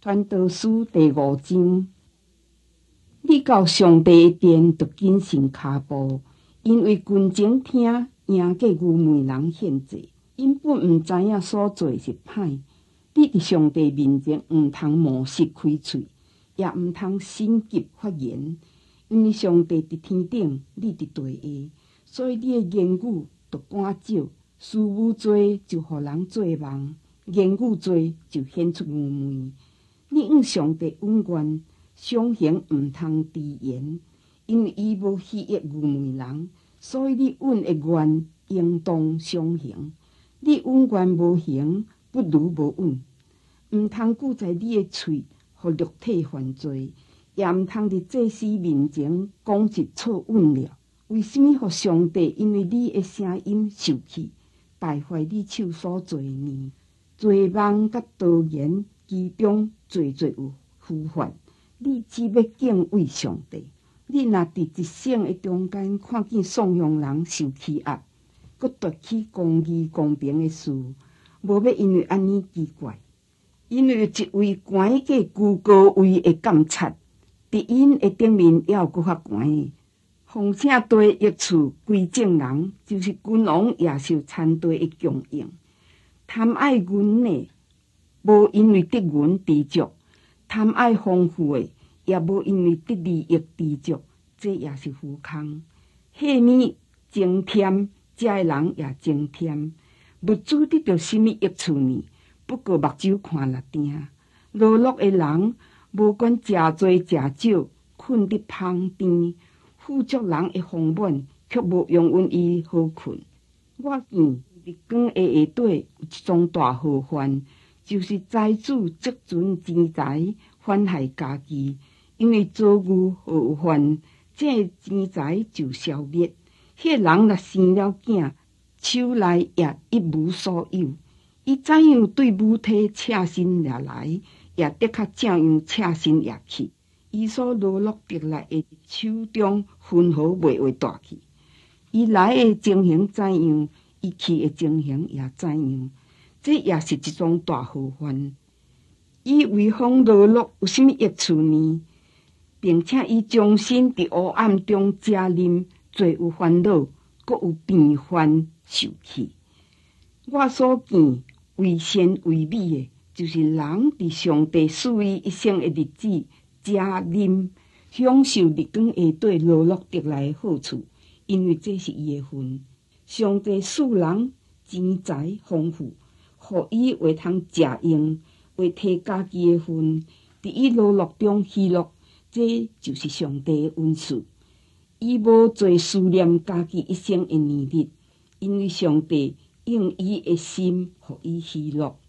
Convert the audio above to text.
传道书第5章，你到上帝的殿，就谨慎脚步，因为群情听赢过愚昧人献祭，因本毋知影所做是歹。你伫上帝面前，毋通冒失开喙，也毋通心急发言，因为上帝伫天顶，你伫地下，所以你的言语就赶少。事务多就互人做梦，言语多就显出愚昧。你向上帝允愿，相行毋通迟延，因为伊无喜悦愚昧人，所以你允会愿应当相行。你允愿无行，不如无允。毋通顾在你的喙，互肉体犯罪，也毋通伫祭司面前讲一错允了。为什么互上帝因为你的声音受气，败坏你手所做呢？罪梦甲刀言，其中最有呼唤。你只要敬畏上帝。你若伫一省的中间看见丧凶人受欺压，佮夺取公义公平的事，无要因为安尼奇怪，因为有一位悬过居高位的监察，伫因的顶面也有搁较悬的。奉请地益处归正人，就是君王也受参地的供应。贪爱银的，无因为得银知足；贪爱丰富的，也无因为得利益知足。这也是虚空。下面增添，遮的人也增添。物主得到什么益处呢？不过目睭看了定。落落的人，无管食多食少，困伫旁边。富足人的丰满，却无永远伊好困。我见日光的下底有一桩大祸患，就是财主积存钱财，反害家己，因为遭遇祸患，这钱财就消灭。迄人若生了囝，手内也一无所有。伊怎样对母体赤身掠来，也得较怎样赤身掠去。伊所落落得来的手中分毫袂会大去。伊来的情形怎样，伊去的情形也怎样。这也是一种大祸患。伊为风落落有什么益处呢？并且伊终身伫黑暗中遮啉，最有烦恼，阁有病患受气。我所见为善为美的，就是人伫上帝赐予一生的日子。食啉享受日光下底落落得来的好处，因为这是伊的份。上帝赐人钱财丰富，互伊会通食用，会摕家己的份，伫伊落落中喜乐，这就是上帝的恩赐。伊无做思念家己一生的年日，因为上帝用伊的心，互伊喜乐。